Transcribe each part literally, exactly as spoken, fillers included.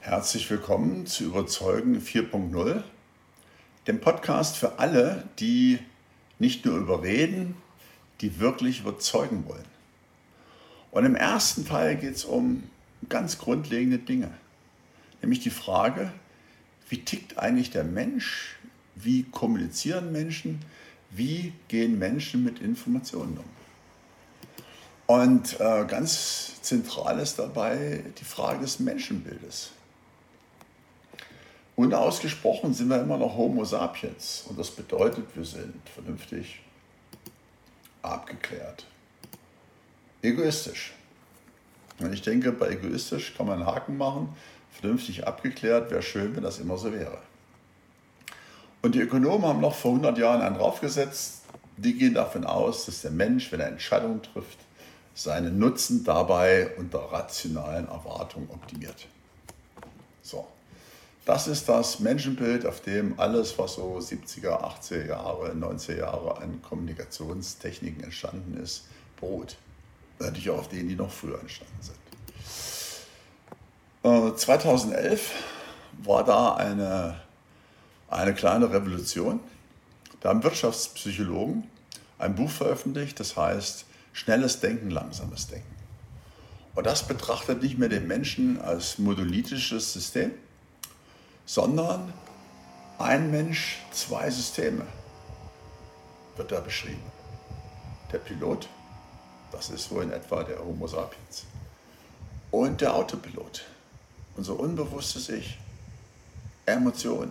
Herzlich willkommen zu Überzeugen vier Punkt null, dem Podcast für alle, die nicht nur überreden, die wirklich überzeugen wollen. Und im ersten Teil geht es um ganz grundlegende Dinge, nämlich die Frage, wie tickt eigentlich der Mensch, wie kommunizieren Menschen, wie gehen Menschen mit Informationen um. Und äh, ganz zentral ist dabei die Frage des Menschenbildes. Unausgesprochen sind wir immer noch Homo sapiens und das bedeutet, wir sind vernünftig, abgeklärt, egoistisch. Und ich denke, bei egoistisch kann man einen Haken machen, vernünftig abgeklärt, wäre schön, wenn das immer so wäre. Und die Ökonomen haben noch vor hundert Jahren einen draufgesetzt, die gehen davon aus, dass der Mensch, wenn er Entscheidungen trifft, seinen Nutzen dabei unter rationalen Erwartungen optimiert. So. Das ist das Menschenbild, auf dem alles, was so siebziger, achtziger Jahre, neunziger Jahre an Kommunikationstechniken entstanden ist, beruht. Natürlich auch auf denen, die noch früher entstanden sind. zweitausendelf war da eine, eine kleine Revolution. Da haben Wirtschaftspsychologen ein Buch veröffentlicht, das heißt Schnelles Denken, langsames Denken. Und das betrachtet nicht mehr den Menschen als monolithisches System, sondern ein Mensch, zwei Systeme, wird da beschrieben. Der Pilot, das ist wohl in etwa der Homo sapiens, und der Autopilot, unser unbewusstes Ich, Emotionen,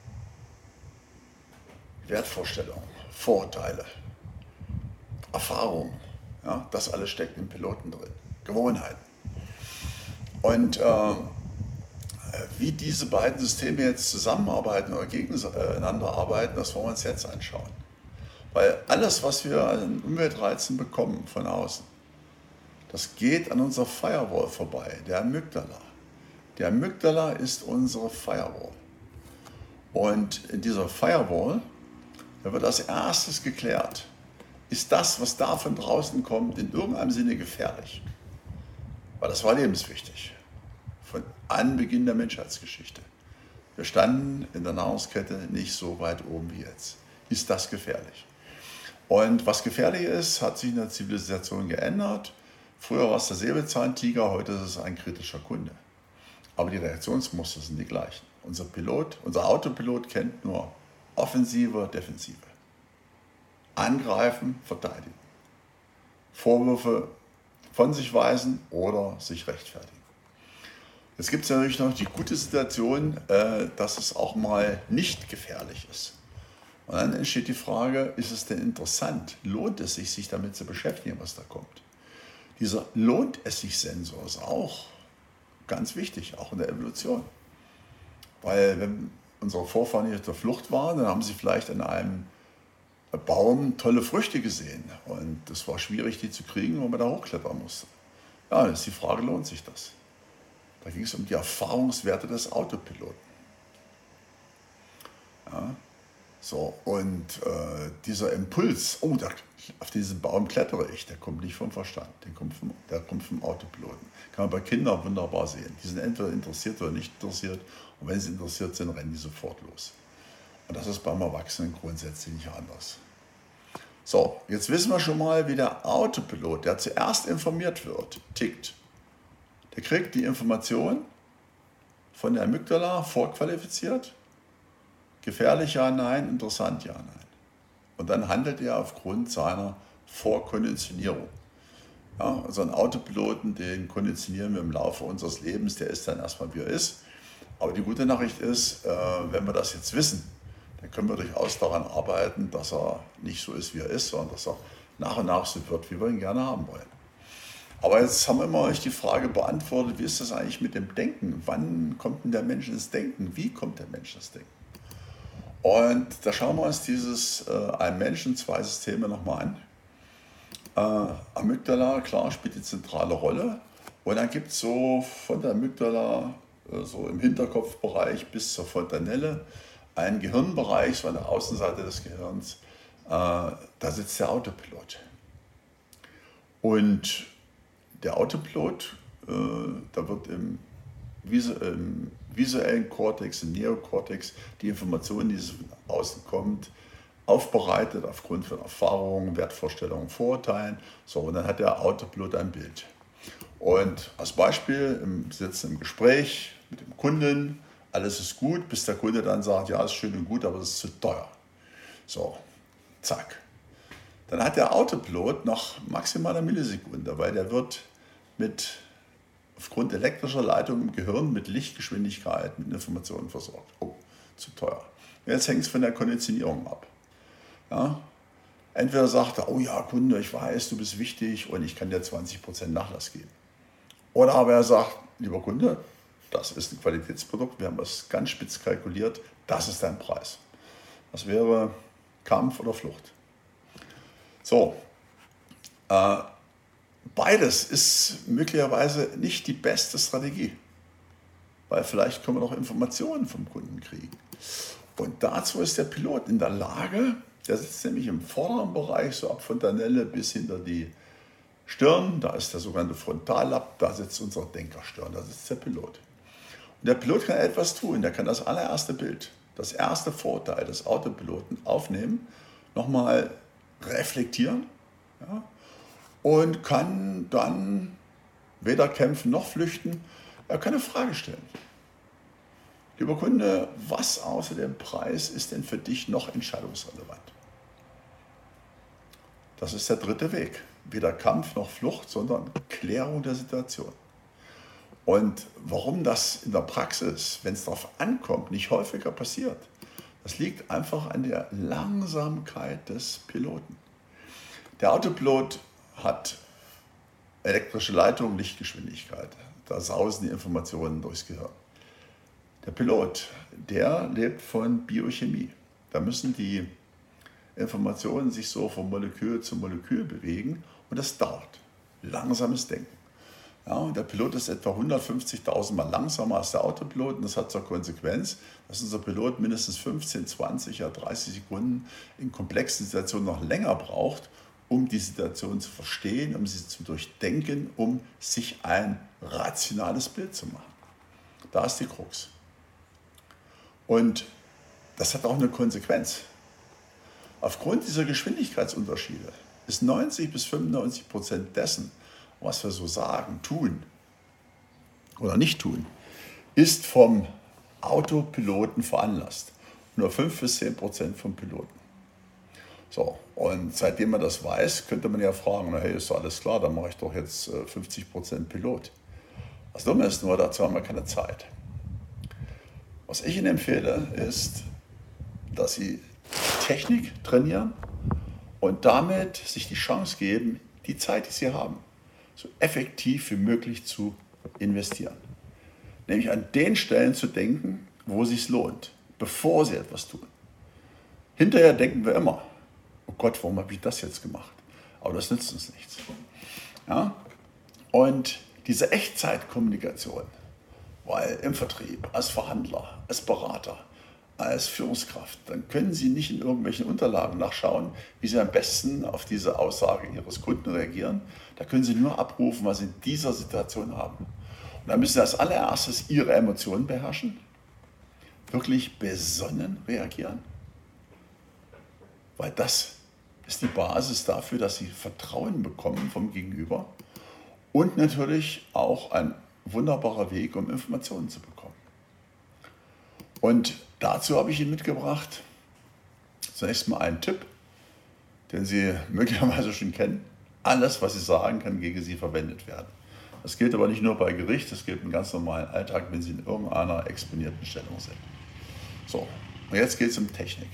Wertvorstellungen, Vorurteile, Erfahrungen, ja, das alles steckt im Piloten drin, Gewohnheiten. Und äh, wie diese beiden Systeme jetzt zusammenarbeiten oder gegeneinander arbeiten, das wollen wir uns jetzt anschauen. Weil alles, was wir an Umweltreizen bekommen von außen, das geht an unserer Firewall vorbei, der Amygdala. Der Amygdala ist unsere Firewall. Und in dieser Firewall, da wird als erstes geklärt, ist das, was da von draußen kommt, in irgendeinem Sinne gefährlich? Weil das war lebenswichtig. Von Anbeginn der Menschheitsgeschichte. Wir standen in der Nahrungskette nicht so weit oben wie jetzt. Ist das gefährlich? Und was gefährlich ist, hat sich in der Zivilisation geändert. Früher war es der Säbelzahntiger, heute ist es ein kritischer Kunde. Aber die Reaktionsmuster sind die gleichen. Unser Pilot, unser Autopilot kennt nur Offensive, Defensive. Angreifen, verteidigen. Vorwürfe von sich weisen oder sich rechtfertigen. Jetzt gibt es natürlich noch die gute Situation, dass es auch mal nicht gefährlich ist. Und dann entsteht die Frage, ist es denn interessant? Lohnt es sich, sich damit zu beschäftigen, was da kommt? Dieser Lohnt es sich Sensor ist auch ganz wichtig, auch in der Evolution. Weil wenn unsere Vorfahren nicht auf der Flucht waren, dann haben sie vielleicht an einem Baum tolle Früchte gesehen. Und es war schwierig, die zu kriegen, weil man da hochklettern musste. Ja, dann ist die Frage, lohnt sich das? Da ging es um die Erfahrungswerte des Autopiloten. Ja, so, und äh, dieser Impuls, oh, da, auf diesen Baum klettere ich, der kommt nicht vom Verstand, der kommt vom, der kommt vom Autopiloten. Kann man bei Kindern wunderbar sehen. Die sind entweder interessiert oder nicht interessiert. Und wenn sie interessiert sind, rennen die sofort los. Und das ist beim Erwachsenen grundsätzlich nicht anders. So, jetzt wissen wir schon mal, wie der Autopilot, der zuerst informiert wird, tickt. Der kriegt die Information von der Amygdala vorqualifiziert. Gefährlich, ja, nein. Interessant, ja, nein. Und dann handelt er aufgrund seiner Vorkonditionierung. Ja, also einen Autopiloten, den konditionieren wir im Laufe unseres Lebens, der ist dann erstmal, wie er ist. Aber die gute Nachricht ist, wenn wir das jetzt wissen, dann können wir durchaus daran arbeiten, dass er nicht so ist, wie er ist, sondern dass er nach und nach so wird, wie wir ihn gerne haben wollen. Aber jetzt haben wir immer euch die Frage beantwortet, wie ist das eigentlich mit dem Denken? Wann kommt denn der Mensch ins Denken? Wie kommt der Mensch ins Denken? Und da schauen wir uns dieses äh, ein Menschen, zwei Systeme nochmal an. Äh, Amygdala, klar, spielt die zentrale Rolle. Und dann gibt es so von der Amygdala, äh, so im Hinterkopfbereich bis zur Fontanelle, einen Gehirnbereich, so an der Außenseite des Gehirns. Äh, da sitzt der Autopilot. Und der Autopilot, äh, da wird im, im visuellen Kortex, im Neokortex, die Informationen, die von außen kommt, aufbereitet aufgrund von Erfahrungen, Wertvorstellungen, Vorurteilen. So, und dann hat der Autopilot ein Bild. Und als Beispiel, im Sitzen im Gespräch mit dem Kunden, alles ist gut, bis der Kunde dann sagt, ja, ist schön und gut, aber es ist zu teuer. So, zack. Dann hat der Autopilot noch maximal eine Millisekunde, weil der wird mit, aufgrund elektrischer Leitung im Gehirn mit Lichtgeschwindigkeit, mit Informationen versorgt. Oh, zu teuer. Jetzt hängt es von der Konditionierung ab. Ja? Entweder sagt er, oh ja, Kunde, ich weiß, du bist wichtig und ich kann dir zwanzig Prozent Nachlass geben. Oder aber er sagt, lieber Kunde, das ist ein Qualitätsprodukt, wir haben das ganz spitz kalkuliert, das ist dein Preis. Das wäre Kampf oder Flucht. So, äh, beides ist möglicherweise nicht die beste Strategie, weil vielleicht können wir noch Informationen vom Kunden kriegen. Und dazu ist der Pilot in der Lage, der sitzt nämlich im vorderen Bereich, so ab Fontanelle bis hinter die Stirn, da ist der sogenannte Frontallapp, da sitzt unser Denkerstirn, da sitzt der Pilot. Und der Pilot kann etwas tun, der kann das allererste Bild, das erste Vorteil des Autopiloten aufnehmen, nochmal reflektieren, ja, und kann dann weder kämpfen noch flüchten, er kann eine Frage stellen. Lieber Kunde, was außer dem Preis ist denn für dich noch entscheidungsrelevant? Das ist der dritte Weg. Weder Kampf noch Flucht, sondern Klärung der Situation. Und warum das in der Praxis, wenn es darauf ankommt, nicht häufiger passiert, das liegt einfach an der Langsamkeit des Piloten. Der Autopilot hat elektrische Leitung, Lichtgeschwindigkeit. Da sausen die Informationen durchs Gehirn. Der Pilot, der lebt von Biochemie. Da müssen die Informationen sich so von Molekül zu Molekül bewegen und das dauert. Langsames Denken. Ja, und der Pilot ist etwa hundertfünfzigtausend Mal langsamer als der Autopilot und das hat zur Konsequenz, dass unser Pilot mindestens fünfzehn, zwanzig, ja dreißig Sekunden in komplexen Situationen noch länger braucht, um die Situation zu verstehen, um sie zu durchdenken, um sich ein rationales Bild zu machen. Da ist die Krux. Und das hat auch eine Konsequenz. Aufgrund dieser Geschwindigkeitsunterschiede ist neunzig bis fünfundneunzig Prozent dessen, was wir so sagen, tun oder nicht tun, ist vom Autopiloten veranlasst. Nur fünf bis zehn Prozent vom Piloten. So, und seitdem man das weiß, könnte man ja fragen, na hey, ist doch alles klar, dann mache ich doch jetzt fünfzig Prozent Pilot. Das Dumme ist nur, dazu haben wir keine Zeit. Was ich Ihnen empfehle, ist, dass Sie Technik trainieren und damit sich die Chance geben, die Zeit, die Sie haben, so effektiv wie möglich zu investieren. Nämlich an den Stellen zu denken, wo es sich lohnt, bevor Sie etwas tun. Hinterher denken wir immer, oh Gott, warum habe ich das jetzt gemacht? Aber das nützt uns nichts. Ja? Und diese Echtzeitkommunikation, weil im Vertrieb, als Verhandler, als Berater, als Führungskraft, dann können Sie nicht in irgendwelchen Unterlagen nachschauen, wie Sie am besten auf diese Aussage Ihres Kunden reagieren. Da können Sie nur abrufen, was Sie in dieser Situation haben. Und dann müssen Sie als allererstes Ihre Emotionen beherrschen, wirklich besonnen reagieren, weil das ist die Basis dafür, dass Sie Vertrauen bekommen vom Gegenüber und natürlich auch ein wunderbarer Weg, um Informationen zu bekommen. Und dazu habe ich Ihnen mitgebracht, zunächst mal einen Tipp, den Sie möglicherweise schon kennen. Alles, was Sie sagen, kann gegen Sie verwendet werden. Das gilt aber nicht nur bei Gericht, das gilt im ganz normalen Alltag, wenn Sie in irgendeiner exponierten Stellung sind. So, und jetzt geht es um Technik.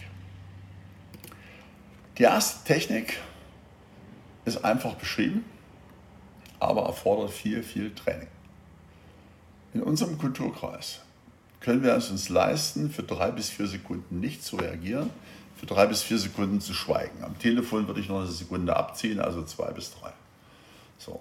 Die erste Technik ist einfach beschrieben, aber erfordert viel, viel Training. In unserem Kulturkreis können wir es uns leisten, für drei bis vier Sekunden nicht zu reagieren, für drei bis vier Sekunden zu schweigen. Am Telefon würde ich noch eine Sekunde abziehen, also zwei bis drei. So.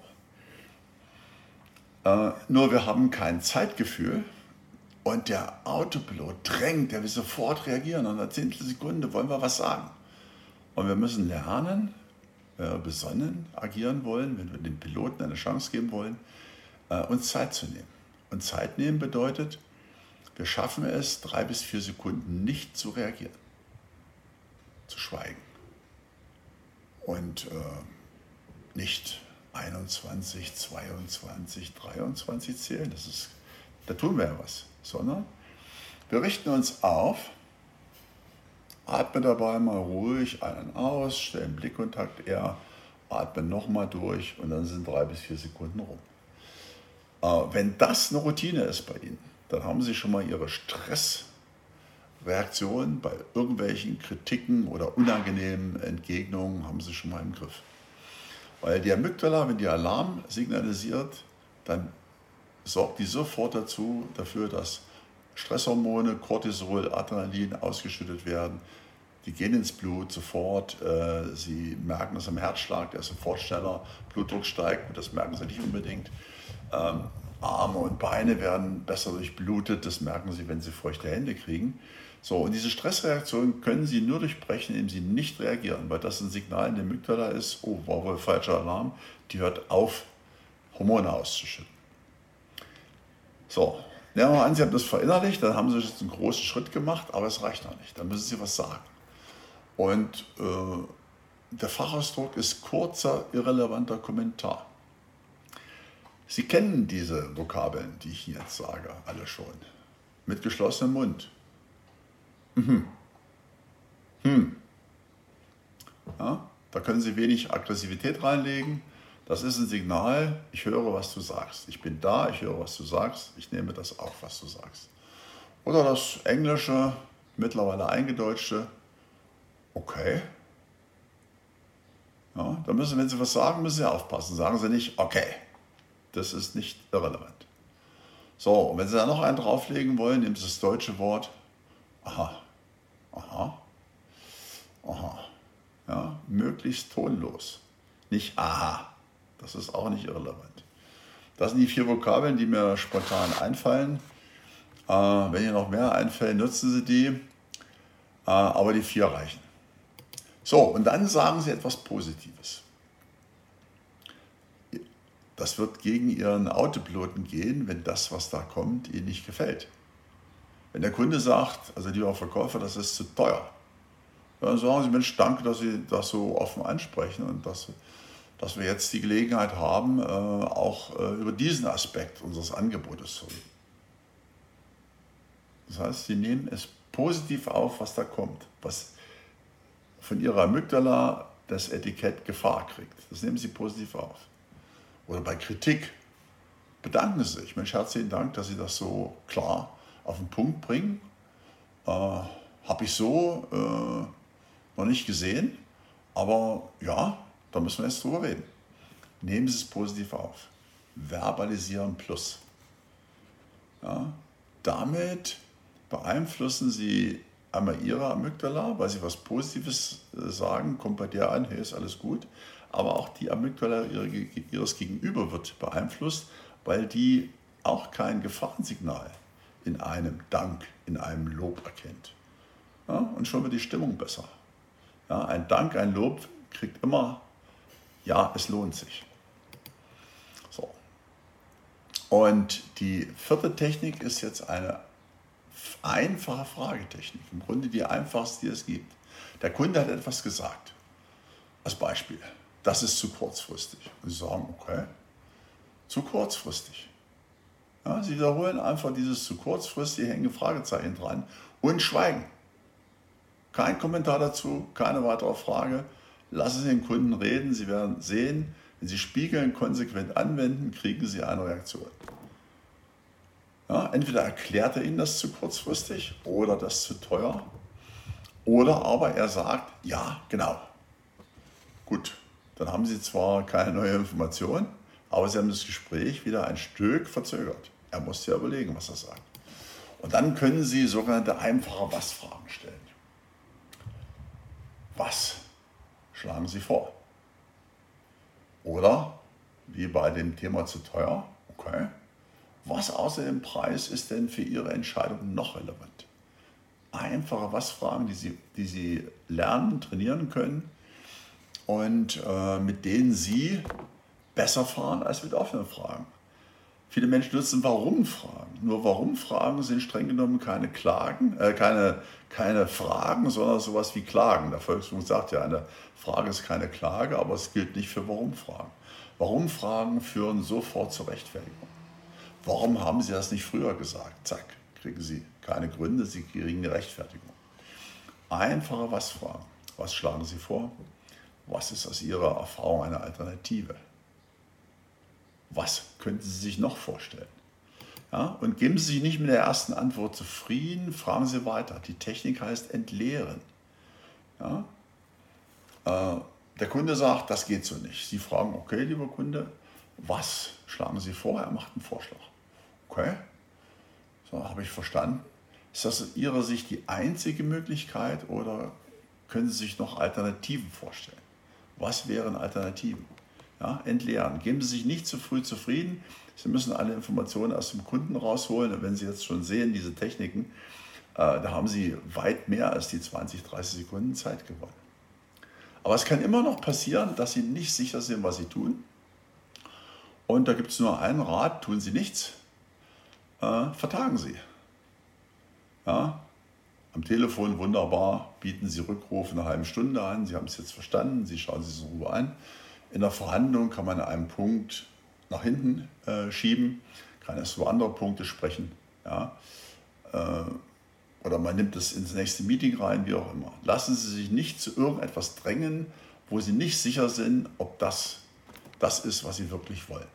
Äh, nur wir haben kein Zeitgefühl und der Autopilot drängt, der will sofort reagieren. Und in einer Zehntelsekunde wollen wir was sagen. Und wir müssen lernen, wenn wir besonnen agieren wollen, wenn wir den Piloten eine Chance geben wollen, äh, uns Zeit zu nehmen. Und Zeit nehmen bedeutet, Wir schaffen es, drei bis vier Sekunden nicht zu reagieren, zu schweigen und äh, nicht einundzwanzig, zweiundzwanzig, dreiundzwanzig zählen, das ist, da tun wir ja was, sondern wir richten uns auf, atmen dabei mal ruhig ein- und aus, stellen Blickkontakt eher, atmen nochmal durch und dann sind drei bis vier Sekunden rum. Äh, wenn das eine Routine ist bei Ihnen, dann haben Sie schon mal Ihre Stressreaktionen bei irgendwelchen Kritiken oder unangenehmen Entgegnungen haben Sie schon mal im Griff. Weil die Amygdala, wenn die Alarm signalisiert, dann sorgt die sofort dazu, dafür, dass Stresshormone, Cortisol, Adrenalin ausgeschüttet werden. Die gehen ins Blut sofort. Äh, sie merken das am Herzschlag, der ist sofort schneller. Blutdruck steigt, das merken sie nicht unbedingt. Ähm, Arme und Beine werden besser durchblutet, das merken sie, wenn sie feuchte Hände kriegen. So, und diese Stressreaktion können Sie nur durchbrechen, indem Sie nicht reagieren, weil das ein Signal in der Amygdala ist, oh, war wohl falscher Alarm, die hört auf, Hormone auszuschütten. So, nehmen wir mal an, Sie haben das verinnerlicht, dann haben Sie jetzt einen großen Schritt gemacht, aber es reicht noch nicht, dann müssen Sie was sagen. Und äh, der Fachausdruck ist kurzer, irrelevanter Kommentar. Sie kennen diese Vokabeln, die ich Ihnen jetzt sage, alle schon. Mit geschlossenem Mund. Mhm. Hm. Ja, da können Sie wenig Aggressivität reinlegen. Das ist ein Signal, ich höre, was du sagst. Ich bin da, ich höre, was du sagst. Ich nehme das auf, was du sagst. Oder das englische, mittlerweile eingedeutschte, okay. Ja, da müssen, wenn Sie was sagen, müssen Sie aufpassen. Sagen Sie nicht, okay. Das ist nicht irrelevant. So, und wenn Sie da noch einen drauflegen wollen, nehmen Sie das deutsche Wort aha, aha, aha. Ja, möglichst tonlos. Nicht aha. Das ist auch nicht irrelevant. Das sind die vier Vokabeln, die mir spontan einfallen. Äh, wenn Ihnen noch mehr einfällen, nutzen Sie die. Äh, aber die vier reichen. So, und dann sagen Sie etwas Positives. Das wird gegen Ihren Autopiloten gehen, wenn das, was da kommt, Ihnen nicht gefällt. Wenn der Kunde sagt, also lieber Verkäufer, das ist zu teuer, dann sagen Sie, Mensch, danke, dass Sie das so offen ansprechen und dass, dass wir jetzt die Gelegenheit haben, auch über diesen Aspekt unseres Angebotes zu reden. Das heißt, Sie nehmen es positiv auf, was da kommt, was von Ihrer Amygdala das Etikett Gefahr kriegt. Das nehmen Sie positiv auf. Oder bei Kritik bedanken Sie sich. Mensch, herzlichen Dank, dass Sie das so klar auf den Punkt bringen. Äh, Habe ich so äh, noch nicht gesehen, aber ja, da müssen wir jetzt drüber reden. Nehmen Sie es positiv auf. Verbalisieren plus. Ja, damit beeinflussen Sie einmal Ihre Amygdala, weil Sie was Positives sagen, kommt bei der an, hey, ist alles gut. Aber auch die Amygdala Ihres Gegenüber wird beeinflusst, weil die auch kein Gefahrensignal in einem Dank, in einem Lob erkennt. Ja, und schon wird die Stimmung besser. Ja, ein Dank, ein Lob kriegt immer, ja, es lohnt sich. So. Und die vierte Technik ist jetzt eine einfache Fragetechnik. Im Grunde die einfachste, die es gibt. Der Kunde hat etwas gesagt. Als Beispiel. Das ist zu kurzfristig. Und Sie sagen, okay, zu kurzfristig. Ja, Sie wiederholen einfach dieses zu kurzfristig, hängen Fragezeichen dran und schweigen. Kein Kommentar dazu, keine weitere Frage. Lassen Sie den Kunden reden. Sie werden sehen, wenn Sie Spiegeln konsequent anwenden, kriegen Sie eine Reaktion. Ja, entweder erklärt er Ihnen das zu kurzfristig oder das zu teuer. Oder aber er sagt, ja, genau. Gut, dann haben Sie zwar keine neue Information, aber Sie haben das Gespräch wieder ein Stück verzögert. Er muss ja überlegen, was er sagt. Und dann können Sie sogenannte einfache Was-Fragen stellen. Was schlagen Sie vor? Oder, wie bei dem Thema zu teuer, okay, was außer dem Preis ist denn für Ihre Entscheidung noch relevant? Einfache Was-Fragen, die Sie, die Sie lernen, trainieren können und äh, mit denen Sie besser fahren als mit offenen Fragen. Viele Menschen nutzen Warum-Fragen. Nur Warum-Fragen sind streng genommen keine Klagen, äh, keine, keine Fragen, sondern sowas wie Klagen. Der Volksmund sagt ja, eine Frage ist keine Klage, aber es gilt nicht für Warum-Fragen. Warum-Fragen führen sofort zur Rechtfertigung. Warum haben Sie das nicht früher gesagt? Zack, kriegen Sie keine Gründe, Sie kriegen eine Rechtfertigung. Einfache Was-Fragen. Was schlagen Sie vor? Was ist aus Ihrer Erfahrung eine Alternative? Was könnten Sie sich noch vorstellen? Ja, und geben Sie sich nicht mit der ersten Antwort zufrieden, fragen Sie weiter. Die Technik heißt entleeren. Ja, äh, der Kunde sagt, das geht so nicht. Sie fragen, okay, lieber Kunde, was schlagen Sie vor? Er macht einen Vorschlag. Okay, so habe ich verstanden. Ist das aus Ihrer Sicht die einzige Möglichkeit oder können Sie sich noch Alternativen vorstellen? Was wären Alternativen? Ja, entleeren. Geben Sie sich nicht zu früh zufrieden. Sie müssen alle Informationen aus dem Kunden rausholen. Und wenn Sie jetzt schon sehen, diese Techniken, äh, da haben Sie weit mehr als die zwanzig, dreißig Sekunden Zeit gewonnen. Aber es kann immer noch passieren, dass Sie nicht sicher sind, was Sie tun. Und da gibt es nur einen Rat, tun Sie nichts, äh, vertagen Sie. Ja, am Telefon wunderbar, bieten Sie Rückruf in einer halben Stunde an. Sie haben es jetzt verstanden, Sie schauen sich es in Ruhe an. In der Verhandlung kann man einen Punkt nach hinten äh, schieben, kann erst über andere Punkte sprechen. Ja? Äh, oder man nimmt es ins nächste Meeting rein, wie auch immer. Lassen Sie sich nicht zu irgendetwas drängen, wo Sie nicht sicher sind, ob das das ist, was Sie wirklich wollen.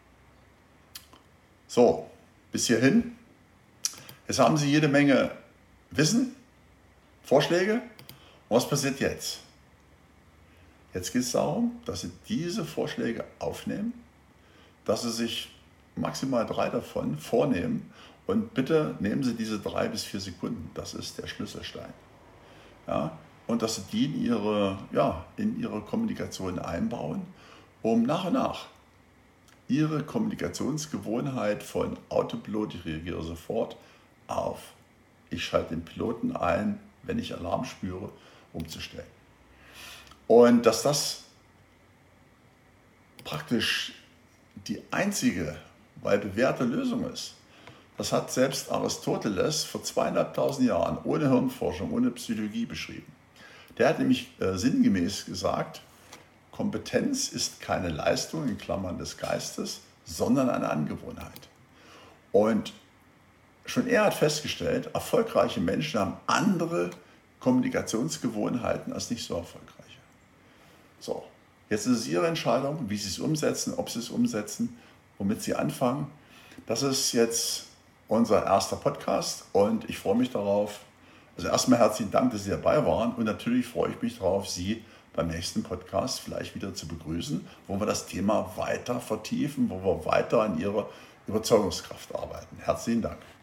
So, bis hierhin. Jetzt haben Sie jede Menge Wissen, Vorschläge. Und was passiert jetzt? Jetzt geht es darum, dass Sie diese Vorschläge aufnehmen, dass Sie sich maximal drei davon vornehmen und bitte nehmen Sie diese drei bis vier Sekunden, das ist der Schlüsselstein. Ja, und dass Sie die in Ihre, ja, in Ihre Kommunikation einbauen, um nach und nach Ihre Kommunikationsgewohnheit von Autopilot, ich reagiere sofort, auf ich schalte den Piloten ein, wenn ich Alarm spüre, umzustellen. Und dass das praktisch die einzige, weil bewährte Lösung ist, das hat selbst Aristoteles vor zweieinhalbtausend Jahren ohne Hirnforschung, ohne Psychologie beschrieben. Der hat nämlich äh, sinngemäß gesagt, Kompetenz ist keine Leistung in Klammern des Geistes, sondern eine Angewohnheit. Und schon er hat festgestellt, erfolgreiche Menschen haben andere Kommunikationsgewohnheiten als nicht so erfolgreiche. So, jetzt ist es Ihre Entscheidung, wie Sie es umsetzen, ob Sie es umsetzen, womit Sie anfangen. Das ist jetzt unser erster Podcast und ich freue mich darauf. Also erstmal herzlichen Dank, dass Sie dabei waren und natürlich freue ich mich darauf, Sie beim nächsten Podcast vielleicht wieder zu begrüßen, wo wir das Thema weiter vertiefen, wo wir weiter an Ihrer Überzeugungskraft arbeiten. Herzlichen Dank.